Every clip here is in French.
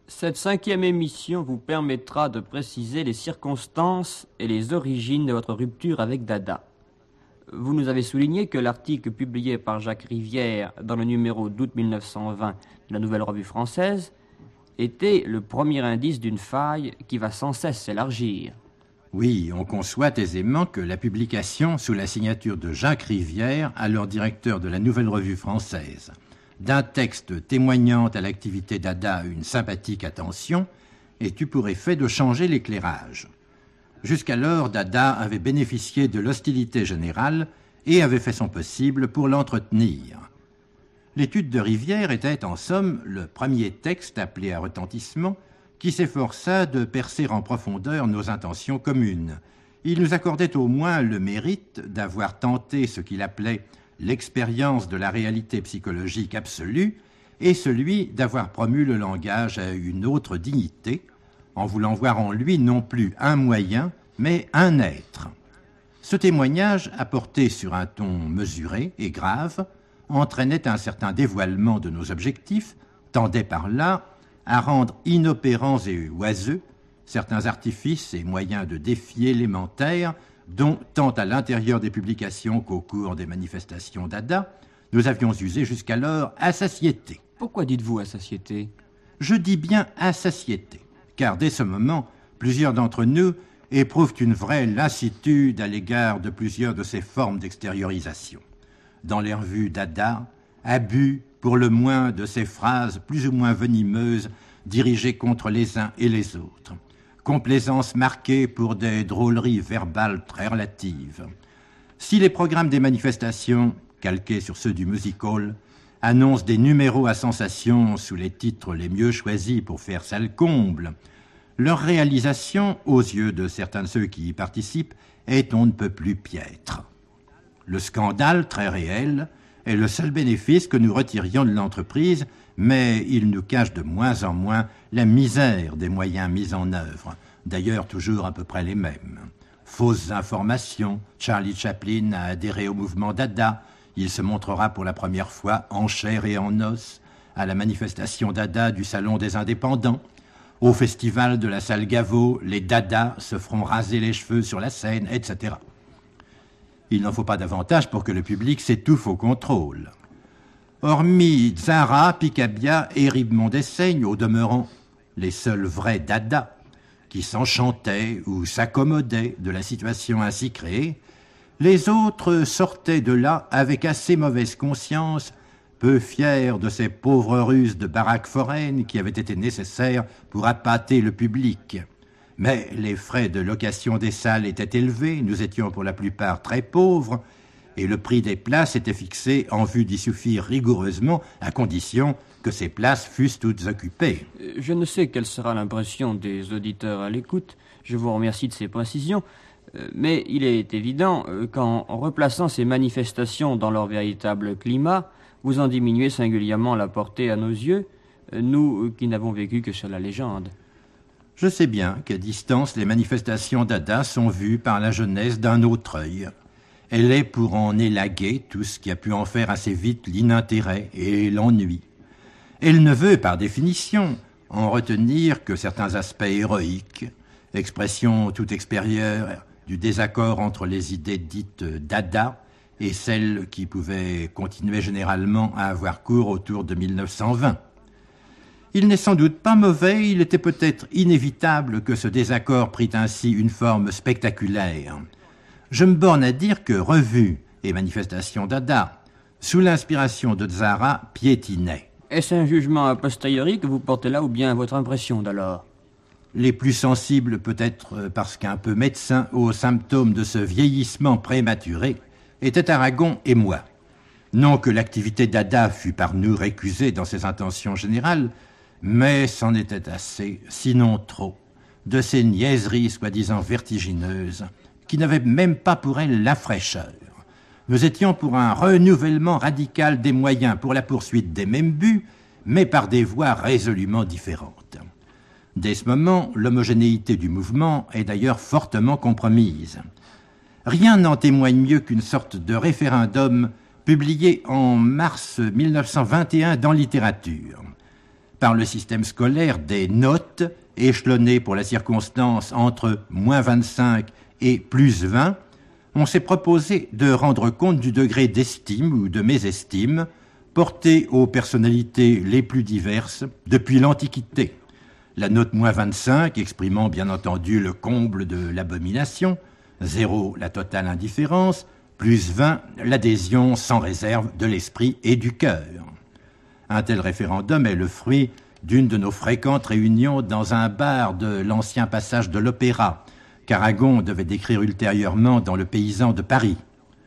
Cette cinquième émission vous permettra de préciser les circonstances et les origines de votre rupture avec Dada. Vous nous avez souligné que l'article publié par Jacques Rivière dans le numéro d'août 1920 de la Nouvelle Revue Française était le premier indice d'une faille qui va sans cesse s'élargir. Oui, on conçoit aisément que la publication sous la signature de Jacques Rivière, alors directeur de la Nouvelle Revue Française, d'un texte témoignant à l'activité Dada une sympathique attention, ait eu pour effet de changer l'éclairage. Jusqu'alors, Dada avait bénéficié de l'hostilité générale et avait fait son possible pour l'entretenir. L'étude de Rivière était, en somme, le premier texte appelé à retentissement qui s'efforça de percer en profondeur nos intentions communes. Il nous accordait au moins le mérite d'avoir tenté ce qu'il appelait l'expérience de la réalité psychologique absolue et celui d'avoir promu le langage à une autre dignité, en voulant voir en lui non plus un moyen, mais un être. Ce témoignage, apporté sur un ton mesuré et grave, entraînait un certain dévoilement de nos objectifs, tendait par là à rendre inopérants et oiseux certains artifices et moyens de défi élémentaires dont, tant à l'intérieur des publications qu'au cours des manifestations Dada, nous avions usé jusqu'alors à satiété. Pourquoi dites-vous à satiété ? Je dis bien à satiété, car dès ce moment, plusieurs d'entre nous éprouvent une vraie lassitude à l'égard de plusieurs de ces formes d'extériorisation. Dans les revues Dada, abus pour le moins de ces phrases plus ou moins venimeuses dirigées contre les uns et les autres. Complaisance marquée pour des drôleries verbales très relatives. Si les programmes des manifestations, calqués sur ceux du music hall, annoncent des numéros à sensation sous les titres les mieux choisis pour faire salle comble, leur réalisation, aux yeux de certains de ceux qui y participent, est on ne peut plus piètre. Le scandale, très réel, est le seul bénéfice que nous retirions de l'entreprise, mais il nous cache de moins en moins la misère des moyens mis en œuvre, d'ailleurs toujours à peu près les mêmes. Fausses informations, Charlie Chaplin a adhéré au mouvement Dada, il se montrera pour la première fois en chair et en os à la manifestation Dada du Salon des Indépendants. Au festival de la salle Gaveau, les Dada se feront raser les cheveux sur la scène, etc. Il n'en faut pas davantage pour que le public s'étouffe au contrôle. Hormis Zara, Picabia et Ribemont d'Essaigne, au demeurant, les seuls vrais Dada, qui s'enchantaient ou s'accommodaient de la situation ainsi créée, les autres sortaient de là avec assez mauvaise conscience, peu fiers de ces pauvres ruses de baraques foraines qui avaient été nécessaires pour appâter le public. Mais les frais de location des salles étaient élevés, nous étions pour la plupart très pauvres, et le prix des places était fixé en vue d'y suffire rigoureusement, à condition que ces places fussent toutes occupées. Je ne sais quelle sera l'impression des auditeurs à l'écoute, je vous remercie de ces précisions, mais il est évident qu'en replaçant ces manifestations dans leur véritable climat, vous en diminuez singulièrement la portée à nos yeux, nous qui n'avons vécu que sur la légende. Je sais bien qu'à distance, les manifestations Dada sont vues par la jeunesse d'un autre œil. Elle est pour en élaguer tout ce qui a pu en faire assez vite l'inintérêt et l'ennui. Elle ne veut, par définition, en retenir que certains aspects héroïques, expression toute extérieure du désaccord entre les idées dites Dada et celles qui pouvaient continuer généralement à avoir cours autour de 1920. Il n'est sans doute pas mauvais, il était peut-être inévitable que ce désaccord prît ainsi une forme spectaculaire. Je me borne à dire que revues et manifestations Dada, sous l'inspiration de Zara, piétinaient. Est-ce un jugement a posteriori que vous portez là ou bien votre impression d'alors ? Les plus sensibles peut-être parce qu'un peu médecins aux symptômes de ce vieillissement prématuré étaient Aragon et moi. Non que l'activité Dada fût par nous récusée dans ses intentions générales, mais c'en était assez, sinon trop, de ces niaiseries soi-disant vertigineuses qui n'avaient même pas pour elles la fraîcheur. Nous étions pour un renouvellement radical des moyens pour la poursuite des mêmes buts, mais par des voies résolument différentes. Dès ce moment, l'homogénéité du mouvement est d'ailleurs fortement compromise. Rien n'en témoigne mieux qu'une sorte de référendum publié en mars 1921 dans Littérature. par le système scolaire des notes échelonnées pour la circonstance entre -25 et +20, on s'est proposé de rendre compte du degré d'estime ou de mésestime porté aux personnalités les plus diverses depuis l'Antiquité. La note -25 exprimant bien entendu le comble de l'abomination, 0 la totale indifférence, +20 l'adhésion sans réserve de l'esprit et du cœur. Un tel référendum est le fruit d'une de nos fréquentes réunions dans un bar de l'ancien passage de l'Opéra, qu'Aragon devait décrire ultérieurement dans Le Paysan de Paris.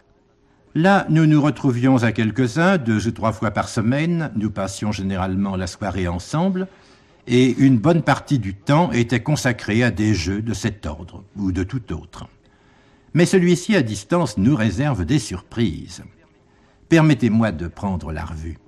Là, nous nous retrouvions à quelques-uns, 2 ou 3 fois par semaine, nous passions généralement la soirée ensemble, et une bonne partie du temps était consacrée à des jeux de cet ordre, ou de tout autre. Mais celui-ci, à distance, nous réserve des surprises. Permettez-moi de prendre la revue.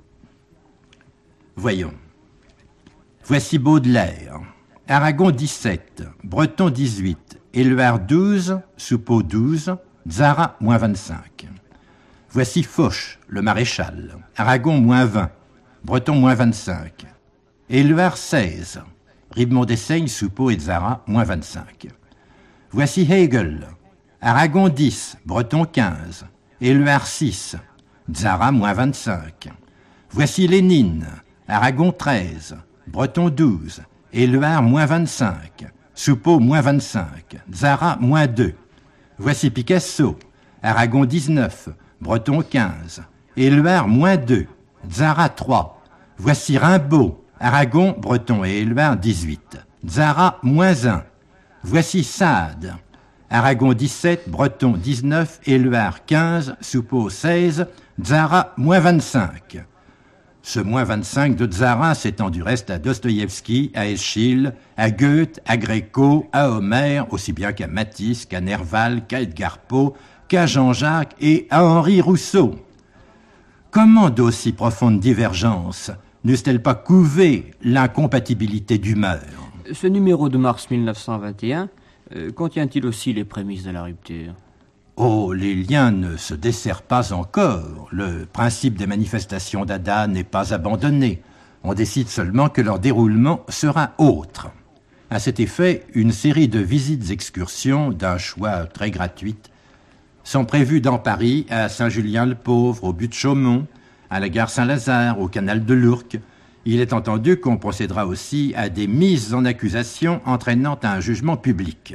Voyons. Voici Baudelaire. Aragon 17, Breton 18, Éluard 12, Soupeau 12, Zara -25. Voici Foch, le maréchal. Aragon -20, Breton -25. Éluard 16, Ribemont d'Essaigne, Soupeau et Zara -25. Voici Hegel. Aragon 10, Breton 15, Éluard 6, Zara -25. Voici Lénine. Aragon 13, Breton 12, Éluard -25, Soupeau -25, Zara -2. Voici Picasso. Aragon 19, Breton 15, Éluard -2, Zara 3. Voici Rimbaud. Aragon, Breton et Éluard 18, Zara -1. Voici Sade. Aragon 17, Breton 19, Éluard 15, Soupeau 16, Zara -25. Ce -25 de Zara s'étend du reste à Dostoïevski, à Eschyle, à Goethe, à Gréco, à Homère, aussi bien qu'à Matisse, qu'à Nerval, qu'à Edgar Poe, qu'à Jean-Jacques et à Henri Rousseau. Comment d'aussi profondes divergences n'eussent-elles pas couvé l'incompatibilité d'humeur? Ce numéro de mars 1921 contient-il aussi les prémices de la rupture? Oh, les liens ne se desserrent pas encore. Le principe des manifestations Dada n'est pas abandonné. On décide seulement que leur déroulement sera autre. À cet effet, une série de visites-excursions, d'un choix très gratuite, sont prévues dans Paris, à Saint-Julien-le-Pauvre, au but de Chaumont, à la gare Saint-Lazare, au canal de l'Ourcq. Il est entendu qu'on procédera aussi à des mises en accusation entraînant un jugement public.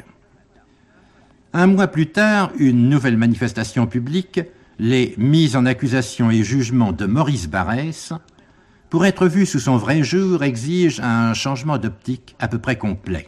Un mois plus tard, une nouvelle manifestation publique, les mises en accusation et jugement de Maurice Barrès, pour être vu sous son vrai jour, exige un changement d'optique à peu près complet.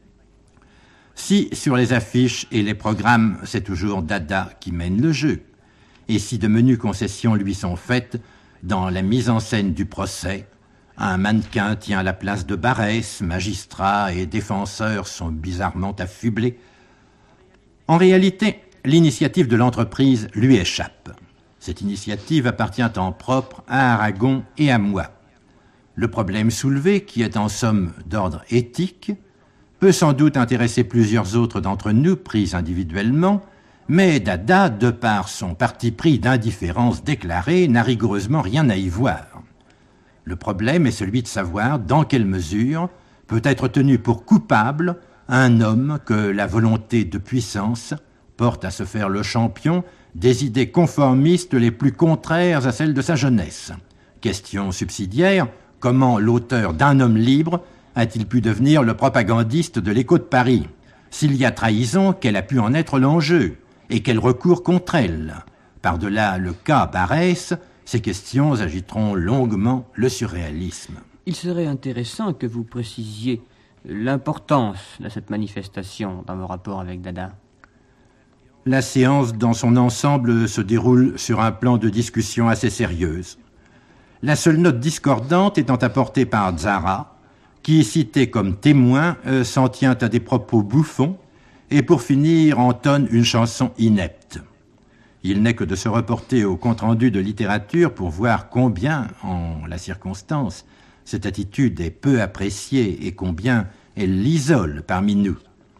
Si sur les affiches et les programmes, c'est toujours Dada qui mène le jeu, et si de menues concessions lui sont faites dans la mise en scène du procès, un mannequin tient la place de Barrès, magistrats et défenseurs sont bizarrement affublés. En réalité, l'initiative de l'entreprise lui échappe. Cette initiative appartient en propre à Aragon et à moi. Le problème soulevé, qui est en somme d'ordre éthique, peut sans doute intéresser plusieurs autres d'entre nous, pris individuellement, mais Dada, de par son parti pris d'indifférence déclarée, n'a rigoureusement rien à y voir. Le problème est celui de savoir dans quelle mesure peut être tenu pour coupable un homme que la volonté de puissance porte à se faire le champion des idées conformistes les plus contraires à celles de sa jeunesse. Question subsidiaire, comment l'auteur d'Un homme libre a-t-il pu devenir le propagandiste de l'Écho de Paris? S'il y a trahison, quel a pu en être l'enjeu? Et quel recours contre elle? Par-delà le cas Barrès, ces questions agiteront longuement le surréalisme. Il serait intéressant que vous précisiez l'importance de cette manifestation dans vos rapports avec Dada. La séance dans son ensemble se déroule sur un plan de discussion assez sérieuse. La seule note discordante étant apportée par Zara, qui, cité comme témoin, s'en tient à des propos bouffons et pour finir entonne une chanson inepte. Il n'est que de se reporter au compte-rendu de littérature pour voir combien, en la circonstance, cette attitude est peu appréciée et combien elle l'isole parmi nous.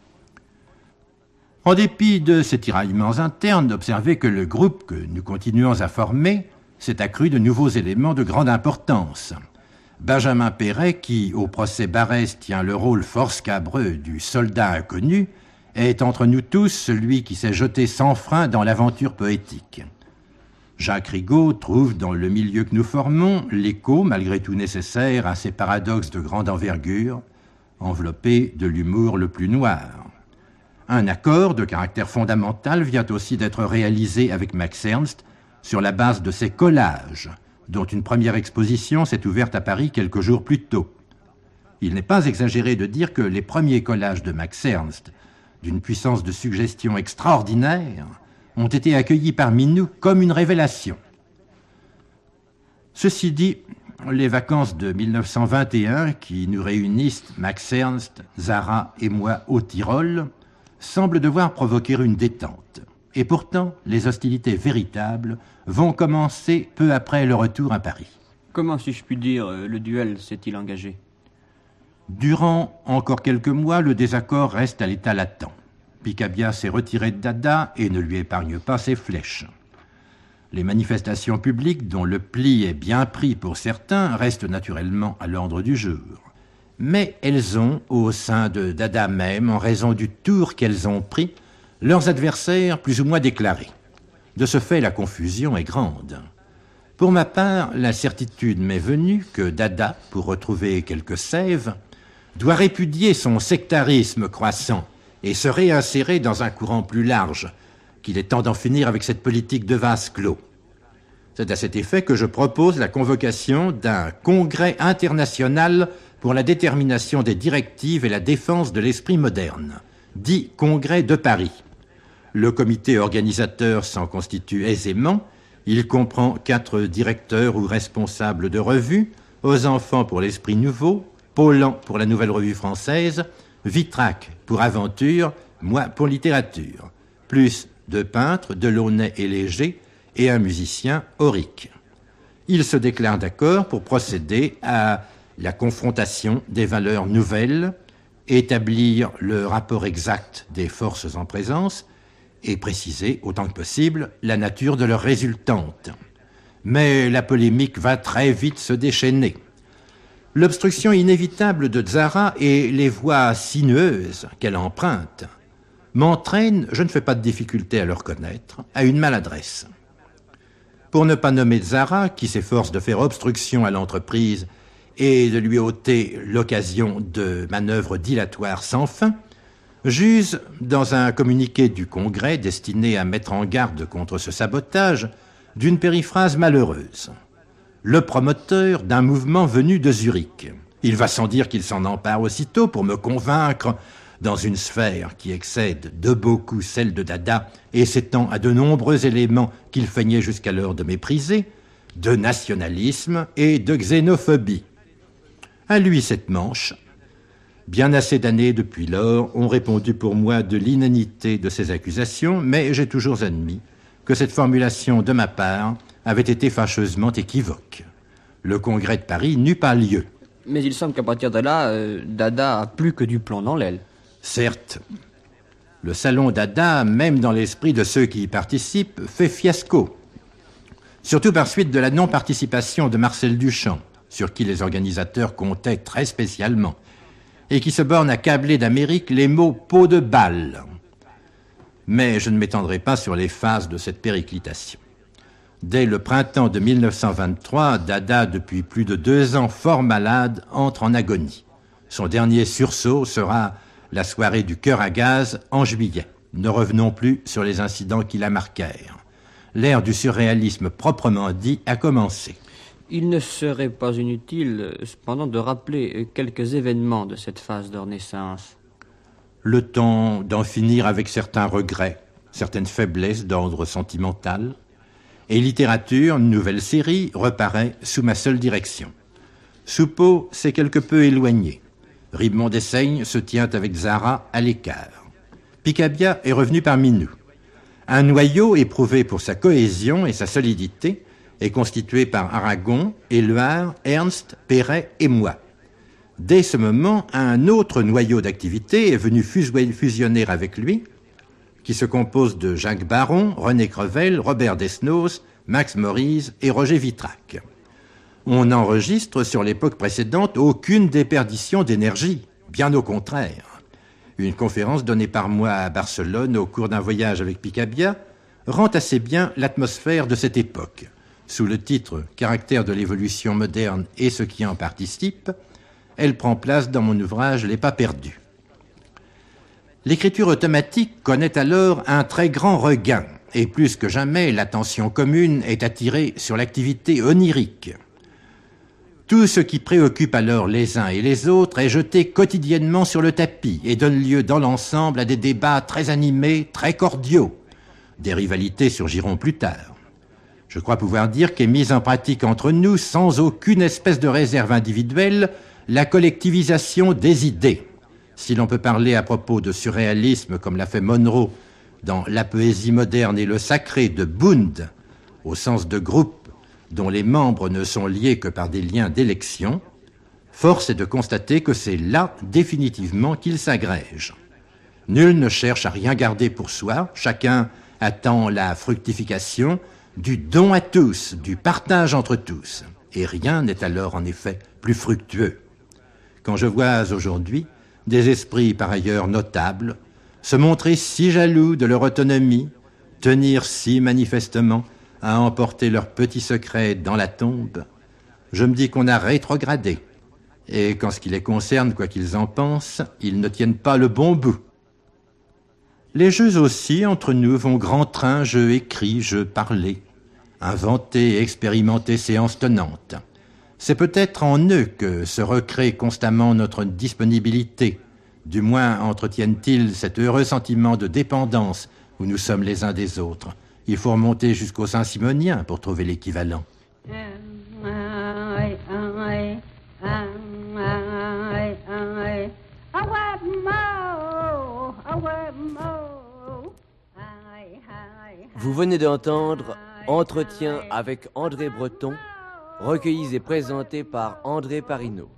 En dépit de ces tiraillements internes, observez que le groupe que nous continuons à former s'est accru de nouveaux éléments de grande importance. Benjamin Péret, qui, au procès Barrès, tient le rôle fort scabreux du soldat inconnu, est entre nous tous celui qui s'est jeté sans frein dans l'aventure poétique. Jacques Rigaud trouve dans le milieu que nous formons l'écho, malgré tout nécessaire, à ces paradoxes de grande envergure, enveloppés de l'humour le plus noir. Un accord de caractère fondamental vient aussi d'être réalisé avec Max Ernst sur la base de ses collages, dont une première exposition s'est ouverte à Paris quelques jours plus tôt. Il n'est pas exagéré de dire que les premiers collages de Max Ernst, d'une puissance de suggestion extraordinaire, ont été accueillis parmi nous comme une révélation. Ceci dit, les vacances de 1921, qui nous réunissent, Max Ernst, Zara et moi au Tyrol, semblent devoir provoquer une détente. Et pourtant, les hostilités véritables vont commencer peu après le retour à Paris. Comment, si je puis dire, le duel s'est-il engagé? Durant encore quelques mois, le désaccord reste à l'état latent. Picabia s'est retiré de Dada et ne lui épargne pas ses flèches. Les manifestations publiques, dont le pli est bien pris pour certains, restent naturellement à l'ordre du jour. Mais elles ont, au sein de Dada même, en raison du tour qu'elles ont pris, leurs adversaires plus ou moins déclarés. De ce fait, la confusion est grande. Pour ma part, la certitude m'est venue que Dada, pour retrouver quelques sève, doit répudier son sectarisme croissant et se réinsérer dans un courant plus large, qu'il est temps d'en finir avec cette politique de vase clos. C'est à cet effet que je propose la convocation d'un congrès international pour la détermination des directives et la défense de l'esprit moderne, dit Congrès de Paris. Le comité organisateur s'en constitue aisément. Il comprend 4 directeurs ou responsables de revues, Aux Enfants pour l'Esprit Nouveau, Paulan pour la Nouvelle Revue Française, Vitrac pour Aventure, moi pour Littérature, plus 2 peintres, Delaunay et Léger, et un musicien, Auric. Ils se déclarent d'accord pour procéder à la confrontation des valeurs nouvelles, établir le rapport exact des forces en présence et préciser, autant que possible, la nature de leurs résultantes. Mais la polémique va très vite se déchaîner. L'obstruction inévitable de Zara et les voies sinueuses qu'elle emprunte m'entraînent, je ne fais pas de difficulté à le reconnaître, à une maladresse. Pour ne pas nommer Zara, qui s'efforce de faire obstruction à l'entreprise et de lui ôter l'occasion de manœuvres dilatoires sans fin, j'use, dans un communiqué du Congrès destiné à mettre en garde contre ce sabotage, d'une périphrase malheureuse. Le promoteur d'un mouvement venu de Zurich. Il va sans dire qu'il s'en empare aussitôt pour me convaincre, dans une sphère qui excède de beaucoup celle de Dada et s'étend à de nombreux éléments qu'il feignait jusqu'alors de mépriser, de nationalisme et de xénophobie. À lui cette manche. Bien assez d'années depuis lors ont répondu pour moi de l'inanité de ces accusations, mais j'ai toujours admis que cette formulation de ma part avait été fâcheusement équivoque. Le Congrès de Paris n'eut pas lieu. Mais il semble qu'à partir de là, Dada a plus que du plomb dans l'aile. Certes, le salon Dada, même dans l'esprit de ceux qui y participent, fait fiasco. Surtout par suite de la non-participation de Marcel Duchamp, sur qui les organisateurs comptaient très spécialement, et qui se borne à câbler d'Amérique les mots « peau de balle ». Mais je ne m'étendrai pas sur les phases de cette périclitation. Dès le printemps de 1923, Dada, depuis plus de 2 ans fort malade, entre en agonie. Son dernier sursaut sera la soirée du cœur à gaz en juillet. Ne revenons plus sur les incidents qui la marquèrent. L'ère du surréalisme proprement dit a commencé. Il ne serait pas inutile, cependant, de rappeler quelques événements de cette phase de renaissance. Le temps d'en finir avec certains regrets, certaines faiblesses d'ordre sentimental, et Littérature, nouvelle série, reparaît sous ma seule direction. Soupeau s'est quelque peu éloigné. Ribemont d'Essaigne se tient avec Zara à l'écart. Picabia est revenu parmi nous. Un noyau éprouvé pour sa cohésion et sa solidité est constitué par Aragon, Éluard, Ernst, Péret et moi. Dès ce moment, un autre noyau d'activité est venu fusionner avec lui, qui se compose de Jacques Baron, René Crevel, Robert Desnos, Max Morise et Roger Vitrac. On n'enregistre sur l'époque précédente aucune déperdition d'énergie, bien au contraire. Une conférence donnée par moi à Barcelone au cours d'un voyage avec Picabia rend assez bien l'atmosphère de cette époque. Sous le titre « Caractère de l'évolution moderne et ce qui en participe », elle prend place dans mon ouvrage « Les pas perdus ». L'écriture automatique connaît alors un très grand regain, et plus que jamais, l'attention commune est attirée sur l'activité onirique. Tout ce qui préoccupe alors les uns et les autres est jeté quotidiennement sur le tapis et donne lieu dans l'ensemble à des débats très animés, très cordiaux. Des rivalités surgiront plus tard. Je crois pouvoir dire qu'est mise en pratique entre nous, sans aucune espèce de réserve individuelle, la collectivisation des idées. Si l'on peut parler à propos de surréalisme, comme l'a fait Monroe dans La poésie moderne et le sacré de Bund, au sens de groupe dont les membres ne sont liés que par des liens d'élection, force est de constater que c'est là définitivement qu'il s'agrège. Nul ne cherche à rien garder pour soi, chacun attend la fructification, du don à tous, du partage entre tous, et rien n'est alors en effet plus fructueux. Quand je vois aujourd'hui des esprits par ailleurs notables se montrer si jaloux de leur autonomie, tenir si manifestement à emporter leurs petits secrets dans la tombe, je me dis qu'on a rétrogradé, et qu'en ce qui les concerne, quoi qu'ils en pensent, ils ne tiennent pas le bon bout. Les jeux aussi, entre nous, vont grand train, jeux écrits, jeux parlés, inventés et expérimentés séances tenantes. C'est peut-être en eux que se recrée constamment notre disponibilité, du moins entretiennent-ils cet heureux sentiment de dépendance où nous sommes les uns des autres. Il faut remonter jusqu'au Saint-Simonien pour trouver l'équivalent. Vous venez d'entendre Entretien avec André Breton, recueillis et présentés par André Parinaud.